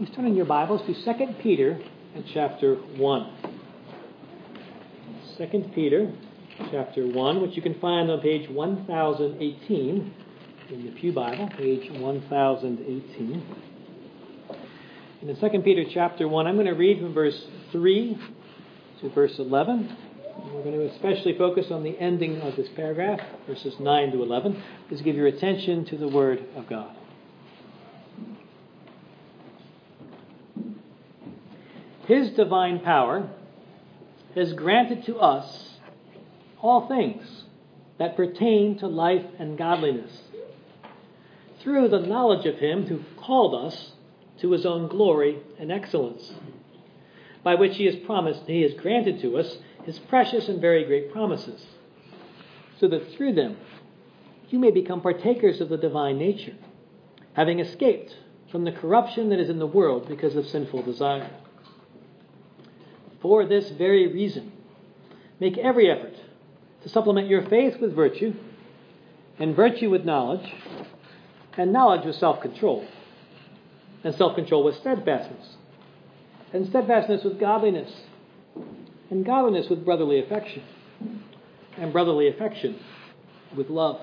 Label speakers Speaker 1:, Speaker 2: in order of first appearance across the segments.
Speaker 1: Please turn in your Bibles to 2 Peter and chapter 1. 2 Peter chapter 1, which you can find on page 1018 in the Pew Bible, page 1018. And in 2 Peter chapter 1, I'm going to read from verse 3 to verse 11. And we're going to especially focus on the ending of this paragraph, verses 9 to 11. Please give your attention to the Word of God. His divine power has granted to us all things that pertain to life and godliness, through the knowledge of Him who called us to His own glory and excellence, by which He has granted to us His precious and very great promises, so that through them you may become partakers of the divine nature, having escaped from the corruption that is in the world because of sinful desire. For this very reason, make every effort to supplement your faith with virtue, and virtue with knowledge, and knowledge with self-control, and self-control with steadfastness, and steadfastness with godliness, and godliness with brotherly affection, and brotherly affection with love.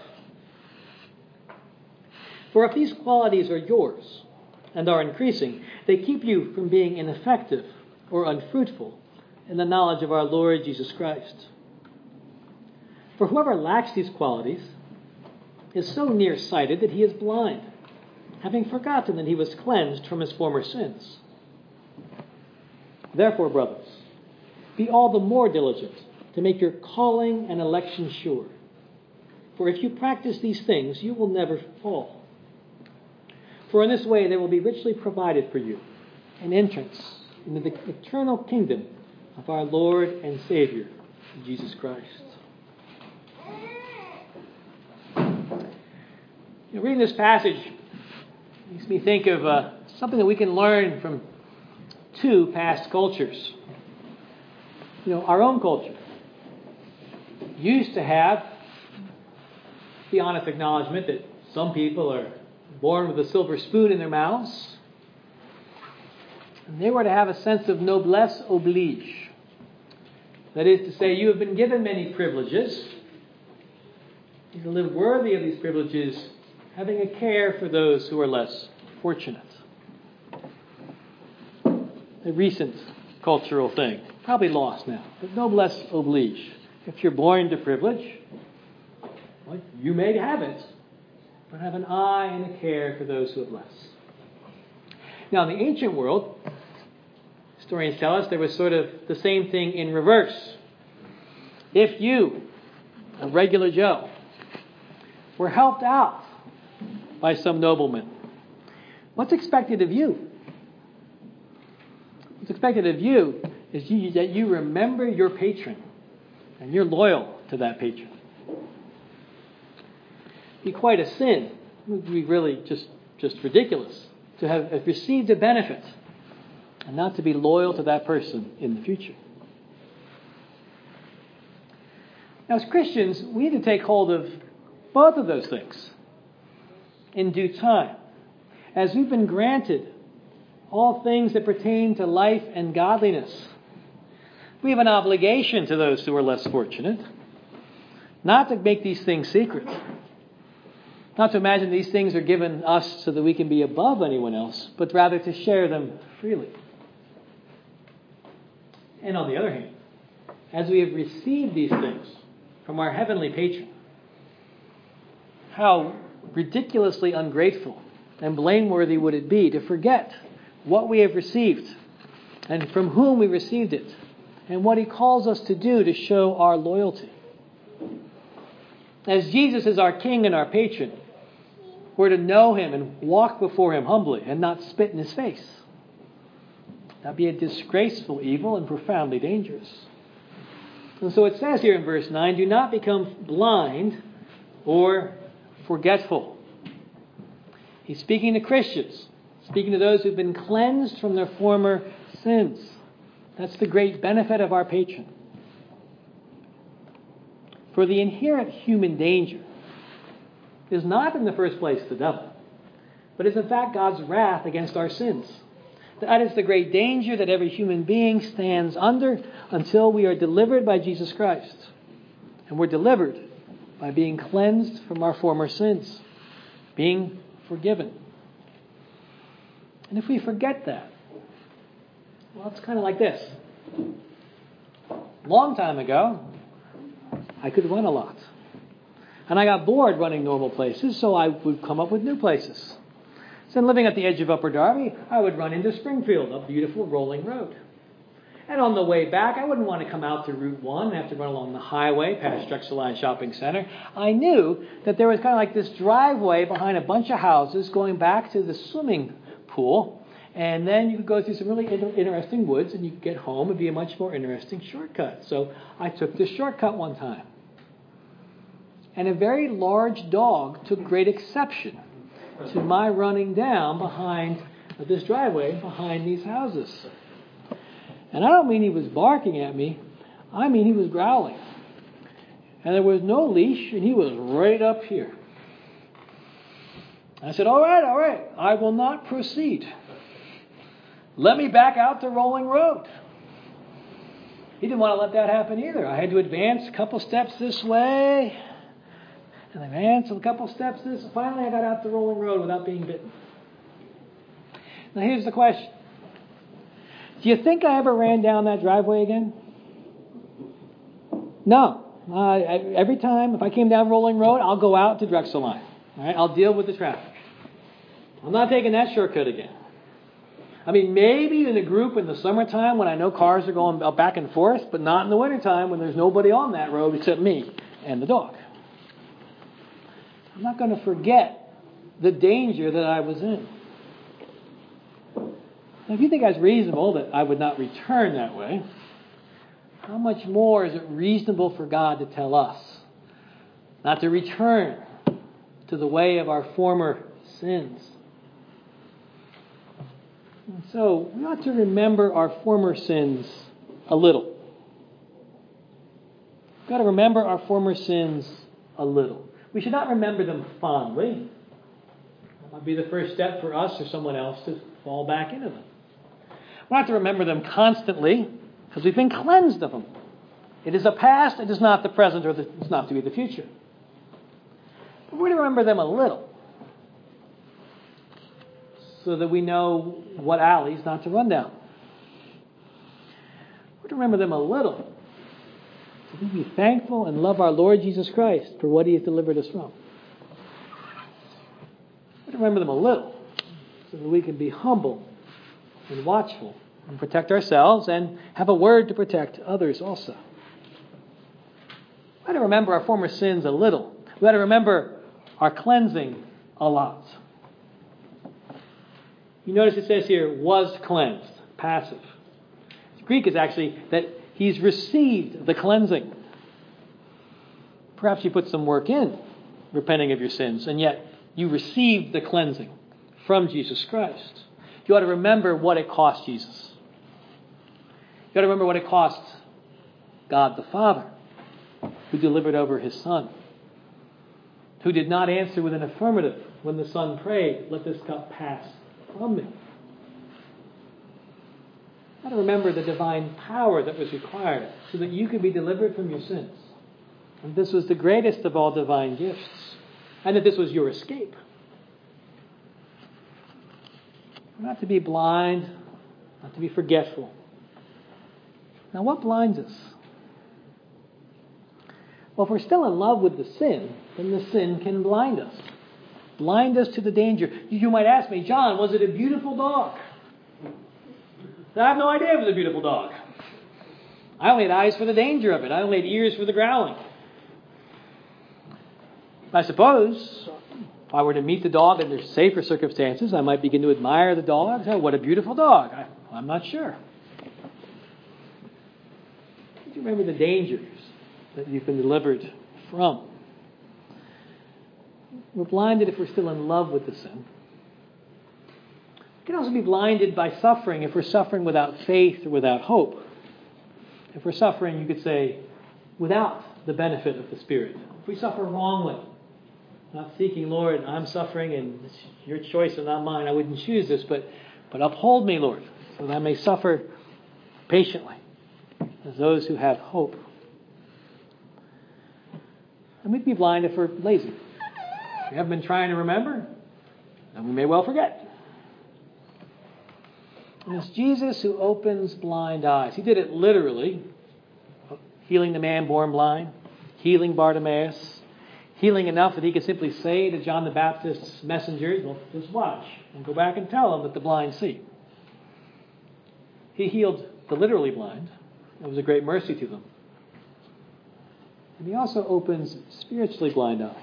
Speaker 1: For if these qualities are yours and are increasing, they keep you from being ineffective or unfruitful in the knowledge of our Lord Jesus Christ. For whoever lacks these qualities is so nearsighted that he is blind, having forgotten that he was cleansed from his former sins. Therefore, brothers, be all the more diligent to make your calling and election sure. For if you practice these things, you will never fall. For in this way there will be richly provided for you an entrance into the eternal kingdom of our Lord and Savior, Jesus Christ. Reading this passage makes me think of something that we can learn from two past cultures. Our own culture used to have the honest acknowledgement that some people are born with a silver spoon in their mouths, and they were to have a sense of noblesse oblige. That is to say, you have been given many privileges. You can live worthy of these privileges, having a care for those who are less fortunate. A recent cultural thing, probably lost now, but noblesse oblige. If you're born to privilege, well, you may have it, but have an eye and a care for those who have less. Now, in the ancient world, historians tell us there was sort of the same thing in reverse. If you, a regular Joe, were helped out by some nobleman, what's expected of you? What's expected of you is that you remember your patron and you're loyal to that patron. It'd be quite a sin. It would be really just ridiculous to have received a benefit and not to be loyal to that person in the future. Now, as Christians, we need to take hold of both of those things in due time. As we've been granted all things that pertain to life and godliness, we have an obligation to those who are less fortunate, not to make these things secret, not to imagine these things are given us so that we can be above anyone else, but rather to share them freely. And on the other hand, as we have received these things from our heavenly patron, how ridiculously ungrateful and blameworthy would it be to forget what we have received and from whom we received it and what He calls us to do to show our loyalty. As Jesus is our King and our patron, we're to know Him and walk before Him humbly and not spit in His face. That'd be a disgraceful evil and profoundly dangerous. And so it says here in verse 9, do not become blind or forgetful. He's speaking to Christians, speaking to those who've been cleansed from their former sins. That's the great benefit of our patron. For the inherent human danger is not in the first place the devil, but is in fact God's wrath against our sins. That is the great danger that every human being stands under until we are delivered by Jesus Christ. And we're delivered by being cleansed from our former sins, being forgiven. And if we forget that, well, it's kind of like this. Long time ago, I could run a lot. And I got bored running normal places, so I would come up with new places. So living at the edge of Upper Darby, I would run into Springfield, a beautiful rolling road. And on the way back, I wouldn't want to come out to Route 1 and have to run along the highway past Drexel Line Shopping Center. I knew that there was kind of like this driveway behind a bunch of houses going back to the swimming pool. And then you could go through some really interesting woods and you could get home. It would be a much more interesting shortcut. So I took this shortcut one time. And a very large dog took great exception to my running down behind this driveway behind these houses. And I don't mean he was barking at me. I mean he was growling. And there was no leash, and he was right up here. I said, all right, I will not proceed. Let me back out to Rolling Road. He didn't want to let that happen either. I had to advance a couple steps this way, and advance a couple steps this. Finally, I got out the Rolling Road without being bitten. Now, here's the question. Do you think I ever ran down that driveway again? No. Every time, if I came down Rolling Road, I'll go out to Drexel Line. All right? I'll deal with the traffic. I'm not taking that shortcut again. I mean, maybe in a group in the summertime when I know cars are going back and forth, but not in the wintertime when there's nobody on that road except me and the dog. I'm not going to forget the danger that I was in. Now, if you think that's reasonable that I would not return that way, how much more is it reasonable for God to tell us not to return to the way of our former sins? And so we ought to remember our former sins a little. We've got to remember our former sins a little. We should not remember them fondly. That might be the first step for us or someone else to fall back into them. We don't have to remember them constantly because we've been cleansed of them. It is a past, it is not the present, or it's not to be the future. But we're to remember them a little so that we know what alleys not to run down. We're to remember them a little so we can be thankful and love our Lord Jesus Christ for what He has delivered us from. We're to remember them a little so that we can be humble and watchful and protect ourselves and have a word to protect others also. We ought to remember our former sins a little. We ought to remember our cleansing a lot. You notice it says here, was cleansed, passive. The Greek is actually that he's received the cleansing. Perhaps you put some work in repenting of your sins, and yet you received the cleansing from Jesus Christ. You ought to remember what it cost Jesus. You ought to remember what it cost God the Father, who delivered over His Son, who did not answer with an affirmative when the Son prayed, let this cup pass from me. You ought to remember the divine power that was required so that you could be delivered from your sins. And this was the greatest of all divine gifts, and that this was your escape. Not to be blind, not to be forgetful. Now, what blinds us? Well, if we're still in love with the sin, then the sin can blind us. Blind us to the danger. You might ask me, John, was it a beautiful dog? I have no idea it was a beautiful dog. I only had eyes for the danger of it. I only had ears for the growling. I suppose if I were to meet the dog under safer circumstances, I might begin to admire the dog. Oh, what a beautiful dog. I'm not sure. Do you remember the dangers that you've been delivered from? We're blinded if we're still in love with the sin. We can also be blinded by suffering if we're suffering without faith or without hope. If we're suffering, you could say, without the benefit of the Spirit. If we suffer wrongly, not seeking, Lord, I'm suffering and it's your choice and not mine. I wouldn't choose this, but uphold me, Lord. so that I may suffer patiently as those who have hope. And we'd be blind if we're lazy. If we haven't been trying to remember, then we may well forget. And it's Jesus who opens blind eyes. He did it literally, healing the man born blind, healing Bartimaeus, healing enough that he could simply say to John the Baptist's messengers, well, just watch and go back and tell them that the blind see. He healed the literally blind. It was a great mercy to them. And he also opens spiritually blind eyes.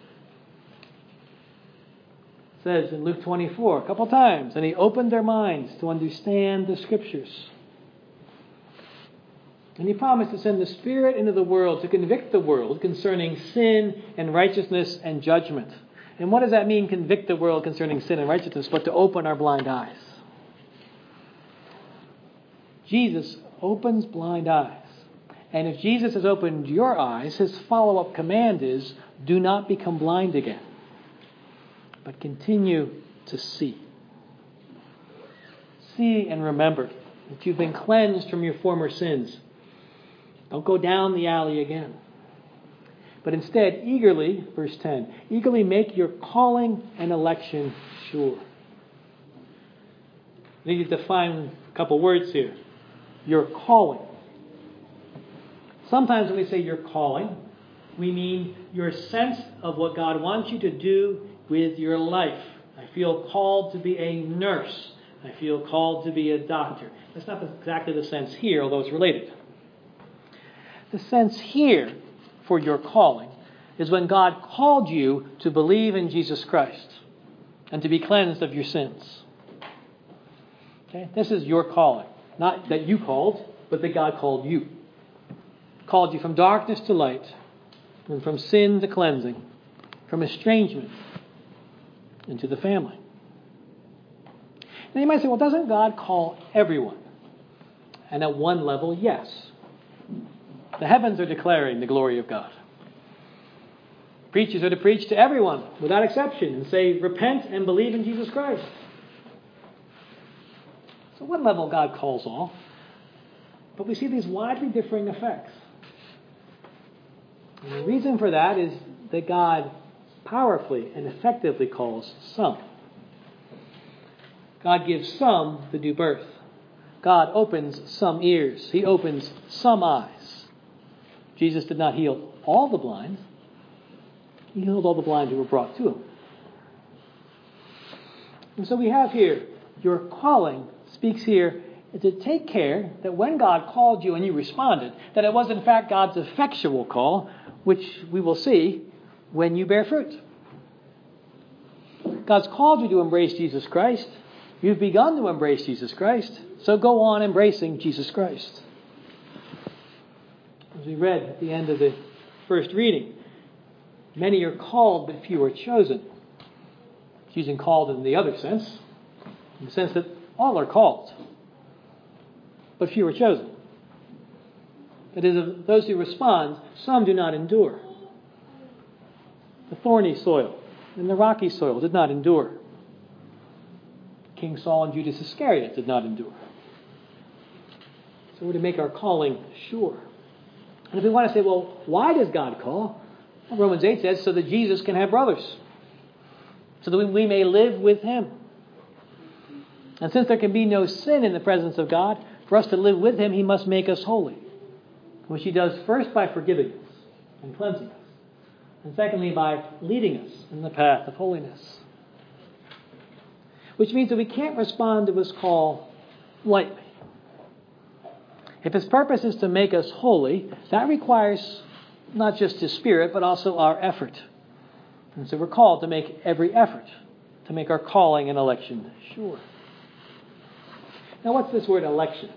Speaker 1: It says in Luke 24 a couple times, and he opened their minds to understand the Scriptures. And he promised to send the Spirit into the world to convict the world concerning sin and righteousness and judgment. And what does that mean, convict the world concerning sin and righteousness, but to open our blind eyes? Jesus opens blind eyes. And if Jesus has opened your eyes, his follow-up command is, do not become blind again, but continue to see. See and remember that you've been cleansed from your former sins. Don't go down the alley again. But instead, eagerly, verse 10, eagerly make your calling and election sure. I need to define a couple words here. Your calling. Sometimes when we say your calling, we mean your sense of what God wants you to do with your life. I feel called to be a nurse. I feel called to be a doctor. That's not exactly the sense here, although it's related. The sense here for your calling is when God called you to believe in Jesus Christ and to be cleansed of your sins. Okay? This is your calling. Not that you called, but that God called you. Called you from darkness to light, and from sin to cleansing, from estrangement into the family. Now you might say, well, doesn't God call everyone? And at one level, yes. The heavens are declaring the glory of God. Preachers are to preach to everyone, without exception, and say, repent and believe in Jesus Christ. So at one level, God calls all. But we see these widely differing effects. And the reason for that is that God powerfully and effectively calls some. God gives some the new birth. God opens some ears. He opens some eyes. Jesus did not heal all the blind. He healed all the blind who were brought to him. And so we have here, your calling speaks here to take care that when God called you and you responded, that it was in fact God's effectual call, which we will see when you bear fruit. God's called you to embrace Jesus Christ. You've begun to embrace Jesus Christ, so go on embracing Jesus Christ. As we read at the end of the first reading, many are called, but few are chosen. It's using called in the other sense, in the sense that all are called, but few are chosen. That is, of those who respond, some do not endure. The thorny soil and the rocky soil did not endure. King Saul and Judas Iscariot did not endure. So we're to make our calling sure. And if we want to say, well, why does God call? Well, Romans 8 says, so that Jesus can have brothers. So that we may live with him. And since there can be no sin in the presence of God, for us to live with him, he must make us holy. Which he does first by forgiving us and cleansing us. And secondly, by leading us in the path of holiness. Which means that we can't respond to his call lightly. If his purpose is to make us holy, that requires not just his Spirit, but also our effort. And so we're called to make every effort to make our calling and election sure. Now, what's this word election?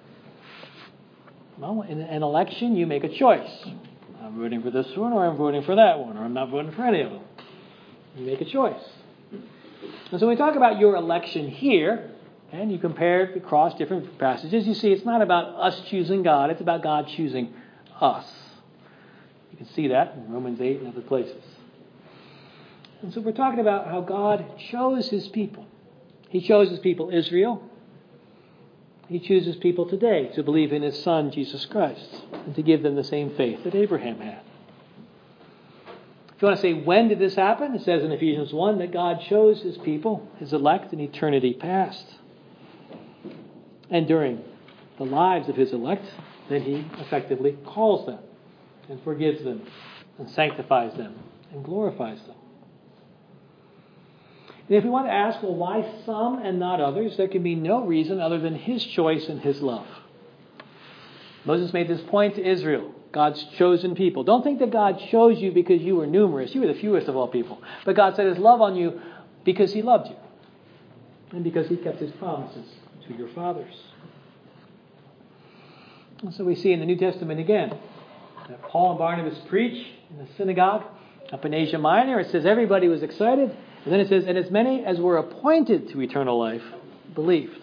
Speaker 1: Well, in an election, you make a choice. I'm voting for this one, or I'm voting for that one, or I'm not voting for any of them. You make a choice. And so when we talk about your election here, and you compare it across different passages, you see it's not about us choosing God, it's about God choosing us. You can see that in Romans 8 and other places. And so we're talking about how God chose his people. He chose his people Israel. He chooses people today to believe in His Son, Jesus Christ, and to give them the same faith that Abraham had. If you want to say, when did this happen? It says in Ephesians 1 that God chose His people, His elect, in eternity past. And during the lives of His elect, then He effectively calls them and forgives them and sanctifies them and glorifies them. And if we want to ask, well, why some and not others, there can be no reason other than His choice and His love. Moses made this point to Israel, God's chosen people. Don't think that God chose you because you were numerous. You were the fewest of all people. But God set His love on you because He loved you. And because He kept His promises to your fathers. And so we see in the New Testament again that Paul and Barnabas preach in the synagogue up in Asia Minor. It says everybody was excited. And then it says, and as many as were appointed to eternal life believed.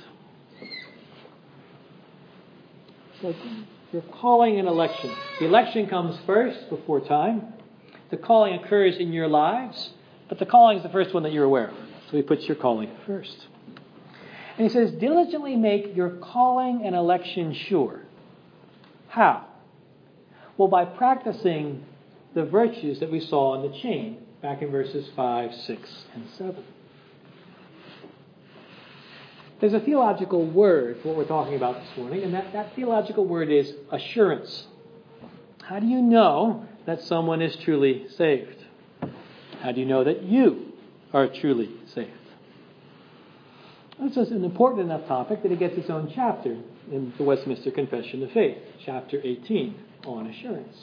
Speaker 1: So your calling and election. The election comes first before time. The calling occurs in your lives. But the calling is the first one that you're aware of. So He puts your calling first. And He says, diligently make your calling and election sure. How? Well, by practicing the virtues that we saw in the chain back in verses 5, 6, and 7. There's a theological word for what we're talking about this morning, and that theological word is assurance. How do you know that someone is truly saved? How do you know that you are truly saved? This is an important enough topic that it gets its own chapter in the Westminster Confession of Faith, chapter 18, on assurance.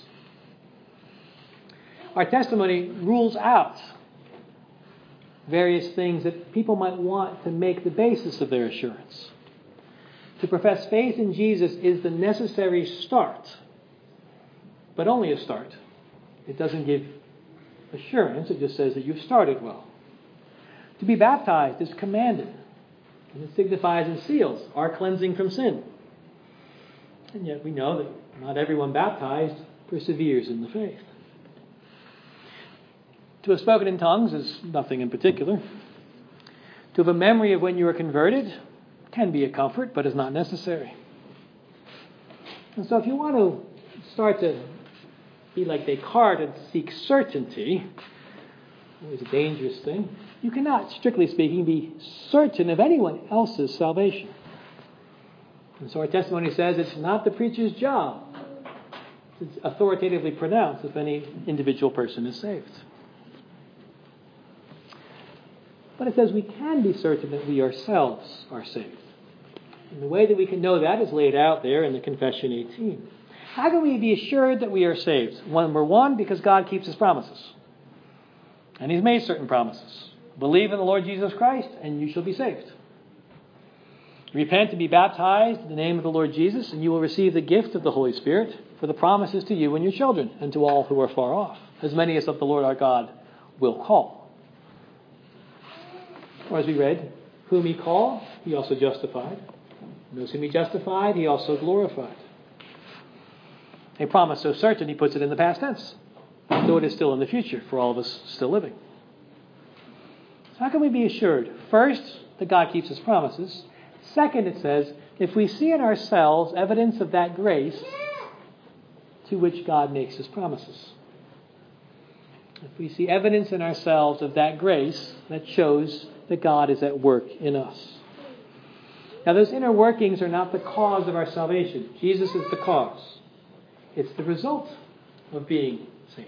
Speaker 1: Our testimony rules out various things that people might want to make the basis of their assurance. To profess faith in Jesus is the necessary start, but only a start. It doesn't give assurance, it just says that you've started well. To be baptized is commanded, and it signifies and seals our cleansing from sin. And yet we know that not everyone baptized perseveres in the faith. To have spoken in tongues is nothing in particular. To have a memory of when you were converted can be a comfort, but is not necessary. And so if you want to start to be like Descartes and seek certainty, always a dangerous thing, you cannot, strictly speaking, be certain of anyone else's salvation. And so our testimony says it's not the preacher's job to authoritatively pronounce if any individual person is saved. But it says we can be certain that we ourselves are saved. And the way that we can know that is laid out there in the Confession 18. How can we be assured that we are saved? Number one, because God keeps His promises. And He's made certain promises. Believe in the Lord Jesus Christ, and you shall be saved. Repent and be baptized in the name of the Lord Jesus, and you will receive the gift of the Holy Spirit, for the promises to you and your children, and to all who are far off, as many as of the Lord our God will call. Or as we read, whom He called, He also justified. And those whom He justified, He also glorified. A promise so certain, He puts it in the past tense, though it is still in the future for all of us still living. So how can we be assured? First, that God keeps His promises. Second, it says, if we see in ourselves evidence of that grace to which God makes His promises. If we see evidence in ourselves of that grace that shows that God is at work in us. Now, those inner workings are not the cause of our salvation. Jesus is the cause. It's the result of being saved.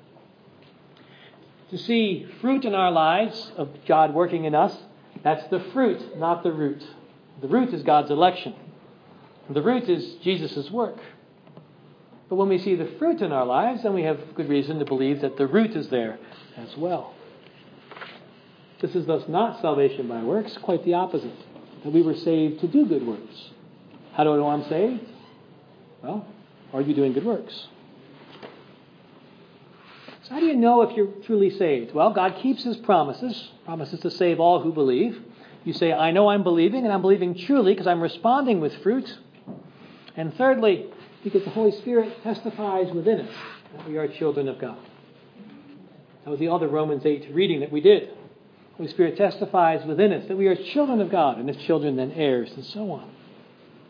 Speaker 1: To see fruit in our lives of God working in us, that's the fruit, not the root. The root is God's election. The root is Jesus' work. But when we see the fruit in our lives, then we have good reason to believe that the root is there as well. This is thus not salvation by works, quite the opposite. That we were saved to do good works. How do I know I'm saved? Well, are you doing good works? So how do you know if you're truly saved? Well, God keeps His promises to save all who believe. You say, I know I'm believing, and I'm believing truly because I'm responding with fruit. And thirdly, because the Holy Spirit testifies within us that we are children of God. That was the other Romans 8 reading that we did. The Holy Spirit testifies within us that we are children of God, and as children then heirs, and so on.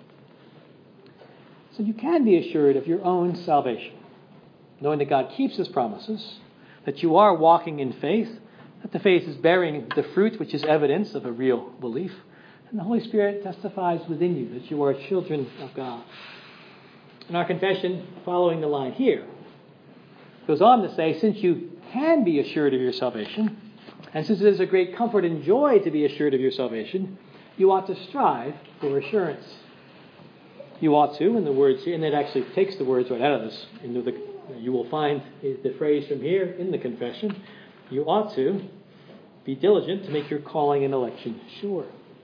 Speaker 1: So you can be assured of your own salvation, knowing that God keeps His promises, that you are walking in faith, that the faith is bearing the fruit which is evidence of a real belief, and the Holy Spirit testifies within you that you are children of God. And our confession, following the line here, goes on to say, since you can be assured of your salvation, and since it is a great comfort and joy to be assured of your salvation, you ought to strive for assurance. You ought to, in the words here, and it actually takes the words right out of this. You will find the phrase from here in the confession. You ought to be diligent to make your calling and election sure.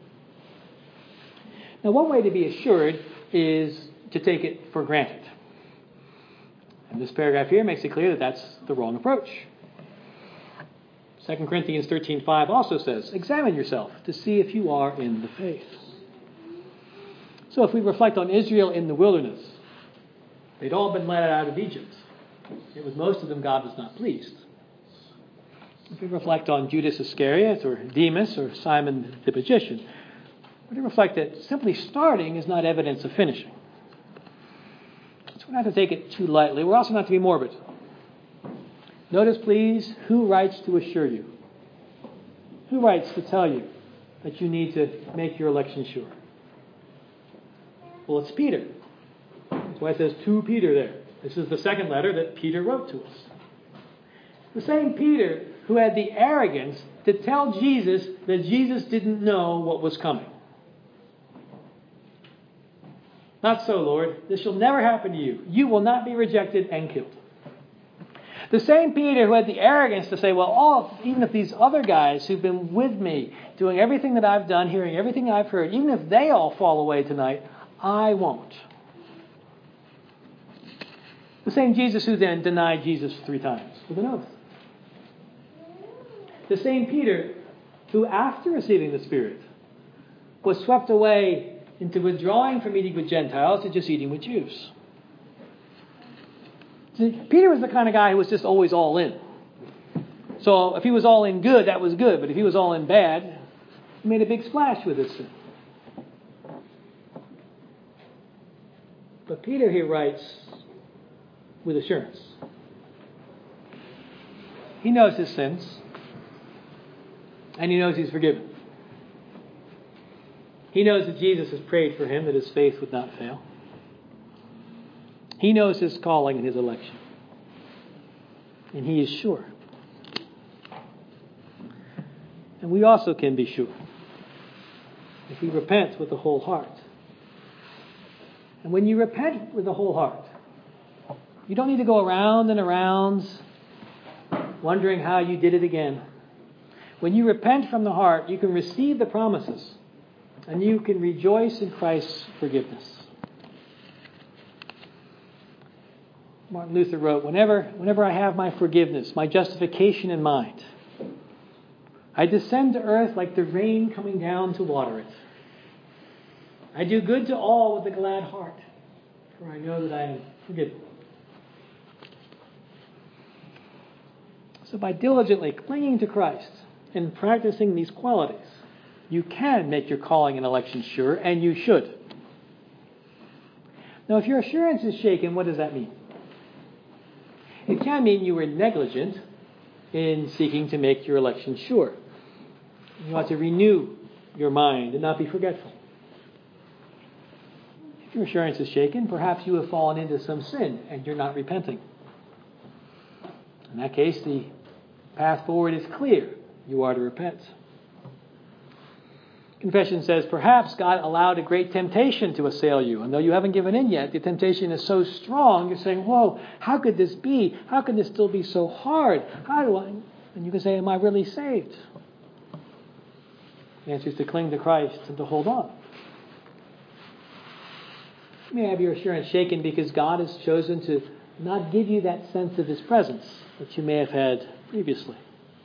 Speaker 1: Now, one way to be assured is to take it for granted. And this paragraph here makes it clear that that's the wrong approach. 2 Corinthians 13:5 also says, examine yourself to see if you are in the faith. So if we reflect on Israel in the wilderness, they'd all been led out of Egypt. It was most of them God was not pleased. If we reflect on Judas Iscariot or Demas or Simon the magician, we reflect that simply starting is not evidence of finishing. So we're not to take it too lightly. We're also not to be morbid. Notice, please, who writes to assure you? Who writes to tell you that you need to make your election sure? Well, it's Peter. That's why it says to Peter there. This is the second letter that Peter wrote to us. The same Peter who had the arrogance to tell Jesus that Jesus didn't know what was coming. Not so, Lord. This shall never happen to you. You will not be rejected and killed. The same Peter who had the arrogance to say, well, even if these other guys who've been with me, doing everything that I've done, hearing everything I've heard, even if they all fall away tonight, I won't. The same Jesus who then denied Jesus 3 times with an oath. The same Peter who, after receiving the Spirit, was swept away into withdrawing from eating with Gentiles to just eating with Jews. See, Peter was the kind of guy who was just always all in. So if he was all in good, that was good. But if he was all in bad, he made a big splash with his sin. But Peter here writes with assurance. He knows his sins. And he knows he's forgiven. He knows that Jesus has prayed for him, that his faith would not fail. He knows his calling and his election. And he is sure. And we also can be sure if we repent with the whole heart. And when you repent with the whole heart, you don't need to go around and around wondering how you did it again. When you repent from the heart, you can receive the promises and you can rejoice in Christ's forgiveness. Martin Luther wrote, whenever I have my forgiveness, my justification in mind, I descend to earth like the rain coming down to water it. I do good to all with a glad heart, for I know that I am forgiven. So by diligently clinging to Christ and practicing these qualities, you can make your calling and election sure, and you should. Now, if your assurance is shaken, what does that mean? It can mean you were negligent in seeking to make your election sure. You ought to renew your mind and not be forgetful. If your assurance is shaken, perhaps you have fallen into some sin and you're not repenting. In that case, the path forward is clear. You are to repent. Confession says, perhaps God allowed a great temptation to assail you. And though you haven't given in yet, the temptation is so strong, you're saying, whoa, how could this be? How can this still be so hard? How do I? And you can say, am I really saved? The answer is to cling to Christ and to hold on. You may have your assurance shaken because God has chosen to not give you that sense of His presence that you may have had previously.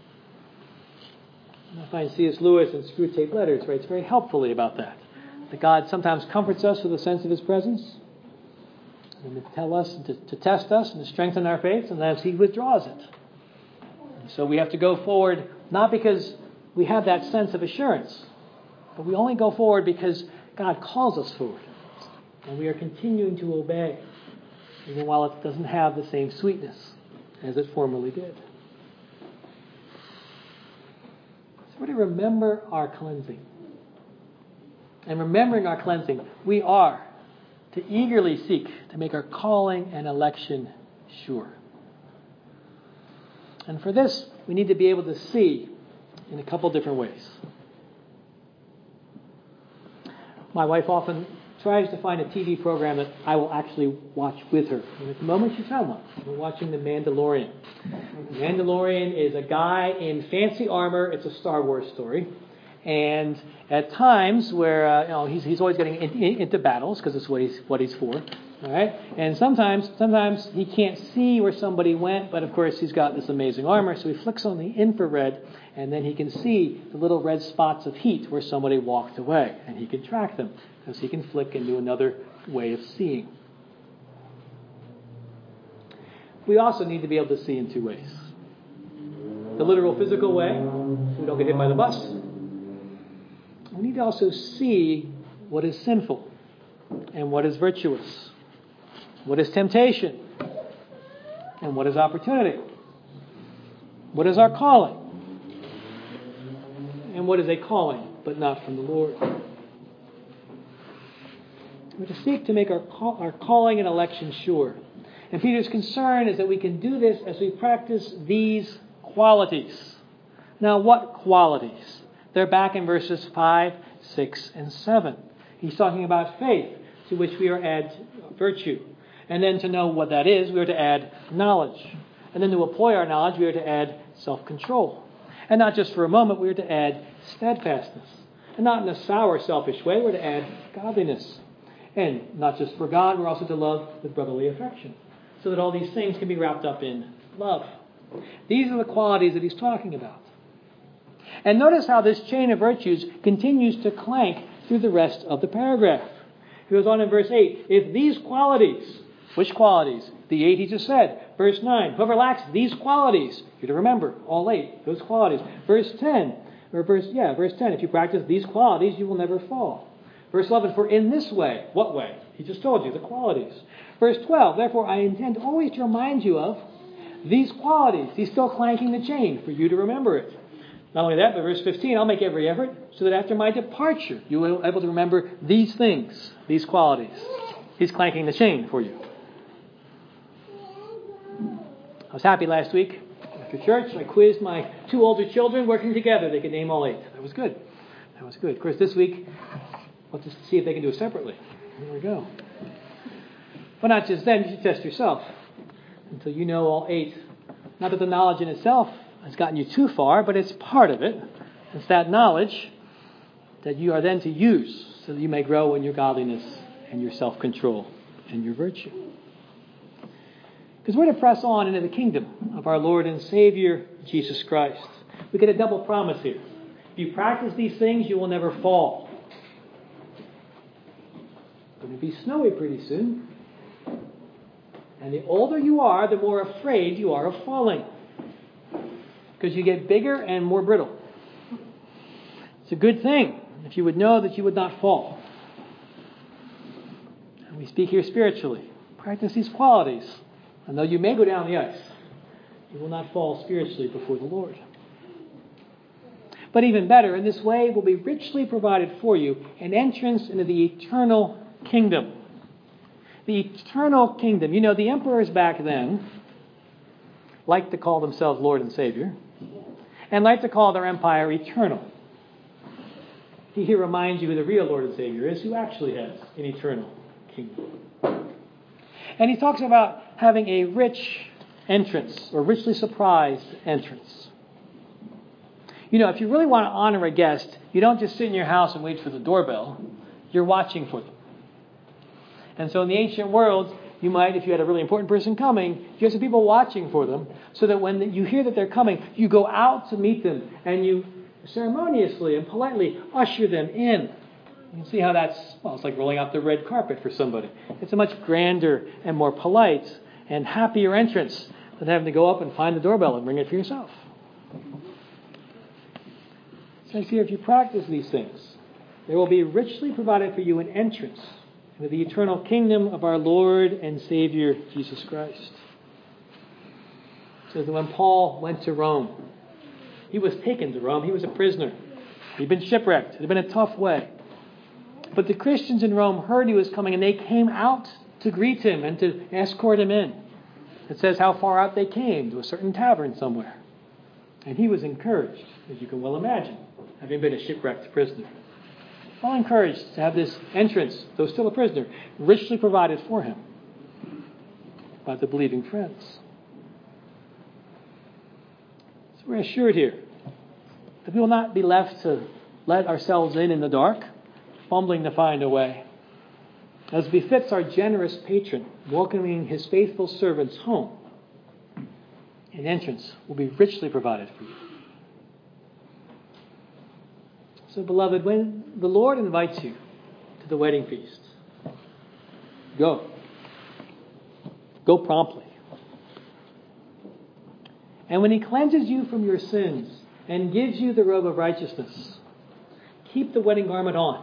Speaker 1: I find C.S. Lewis in Screwtape Letters writes very helpfully about that. That God sometimes comforts us with a sense of His presence, and to tell us, to test us, and to strengthen our faith, and as He withdraws it. And so we have to go forward, not because we have that sense of assurance, but we only go forward because God calls us forward. And we are continuing to obey, even while it doesn't have the same sweetness as it formerly did. So we're to remember our cleansing. And remembering our cleansing, we are to eagerly seek to make our calling and election sure. And for this, we need to be able to see in a couple different ways. My wife often tries to find a TV program that I will actually watch with her. And at the moment she's found one. We're watching The Mandalorian. The Mandalorian is a guy in fancy armor. It's a Star Wars story. And at times where he's always getting into battles because it's what he's for. All right? And sometimes he can't see where somebody went, but of course he's got this amazing armor, so he flicks on the infrared, and then he can see the little red spots of heat where somebody walked away, and he can track them because he can flick into another way of seeing. We also need to be able to see in two ways. The literal physical way, so we don't get hit by the bus. We need to also see what is sinful and what is virtuous. What is temptation? And what is opportunity? What is our calling? And what is a calling, but not from the Lord? We're to seek to make our calling and election sure. And Peter's concern is that we can do this as we practice these qualities. Now, what qualities? They're back in verses 5, 6, and 7. He's talking about faith, to which we are add virtue. And then to know what that is, we are to add knowledge. And then to employ our knowledge, we are to add self-control. And not just for a moment, we are to add steadfastness. And not in a sour, selfish way, we're to add godliness. And not just for God, we're also to love with brotherly affection. So that all these things can be wrapped up in love. These are the qualities that he's talking about. And notice how this chain of virtues continues to clank through the rest of the paragraph. He goes on in verse 8, if these qualities, which qualities? The 8 he just said. Verse 9, whoever lacks these qualities, you're to remember, all 8, those qualities. Verse 10, if you practice these qualities, you will never fall. Verse 11, for in this way, what way? He just told you, the qualities. Verse 12, therefore I intend always to remind you of these qualities. He's still clanking the chain for you to remember it. Not only that, but verse 15, I'll make every effort so that after my departure, you will be able to remember these things, these qualities. He's clanking the chain for you. I was happy last week after church. I quizzed my 2 older children working together. They could name all 8. That was good. Of course, this week, we'll just see if they can do it separately. Here we go. But not just then, you should test yourself until you know all 8. Not that the knowledge in itself has gotten you too far, but it's part of it. It's that knowledge that you are then to use so that you may grow in your godliness and your self-control and your virtue. Because we're to press on into the kingdom of our Lord and Savior, Jesus Christ. We get a double promise here. If you practice these things, you will never fall. It's going to be snowy pretty soon. And the older you are, the more afraid you are of falling. Because you get bigger and more brittle. It's a good thing if you would know that you would not fall. And we speak here spiritually. Practice these qualities. And though you may go down the ice, you will not fall spiritually before the Lord. But even better, in this way will be richly provided for you an entrance into the eternal kingdom. The eternal kingdom. You know, the emperors back then liked to call themselves Lord and Savior and liked to call their empire eternal. He here reminds you who the real Lord and Savior is, who actually has an eternal kingdom. And he talks about having a rich entrance, or richly surprised entrance. You know, if you really want to honor a guest, you don't just sit in your house and wait for the doorbell. You're watching for them. And so in the ancient world, you might, if you had a really important person coming, you have some people watching for them, so that when you hear that they're coming, you go out to meet them, and you ceremoniously and politely usher them in. You can see how that's, it's like rolling out the red carpet for somebody. It's a much grander and more polite and happier entrance than having to go up and find the doorbell and ring it for yourself. It says here, if you practice these things, there will be richly provided for you an entrance into the eternal kingdom of our Lord and Savior, Jesus Christ. It says that when Paul went to Rome, he was taken to Rome. He was a prisoner. He'd been shipwrecked. It had been a tough way. But the Christians in Rome heard he was coming, and they came out to greet him and to escort him in. It says how far out they came, to a certain tavern somewhere. And he was encouraged, as you can well imagine, having been a shipwrecked prisoner. Well encouraged to have this entrance, though still a prisoner, richly provided for him by the believing friends. So we're assured here that we will not be left to let ourselves in the dark, fumbling to find a way. As befits our generous patron, welcoming his faithful servants home, an entrance will be richly provided for you. So, beloved, when the Lord invites you to the wedding feast, go. Go promptly. And when he cleanses you from your sins and gives you the robe of righteousness, keep the wedding garment on.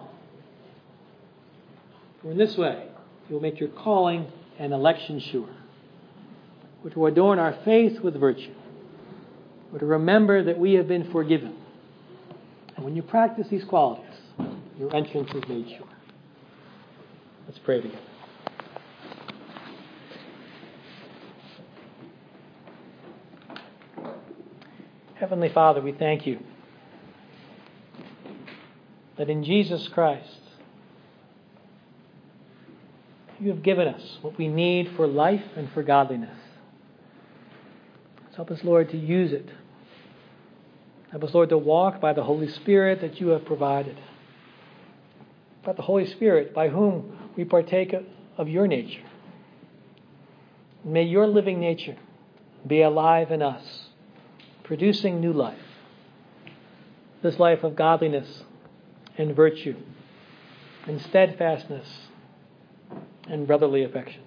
Speaker 1: For in this way, you will make your calling and election sure. We're to adorn our faith with virtue. We're to remember that we have been forgiven. And when you practice these qualities, your entrance is made sure. Let's pray together. Heavenly Father, we thank you that in Jesus Christ, you have given us what we need for life and for godliness. Help us, Lord, to use it. Help us, Lord, to walk by the Holy Spirit that you have provided. By the Holy Spirit, by whom we partake of your nature. May your living nature be alive in us, producing new life. This life of godliness and virtue and steadfastness and brotherly affection.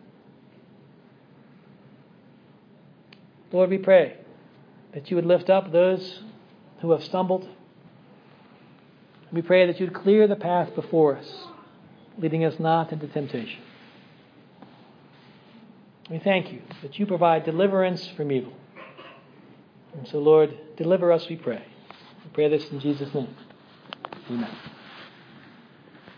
Speaker 1: Lord, we pray that you would lift up those who have stumbled. We pray that you'd clear the path before us, leading us not into temptation. We thank you that you provide deliverance from evil. And so, Lord, deliver us, we pray. We pray this in Jesus' name. Amen.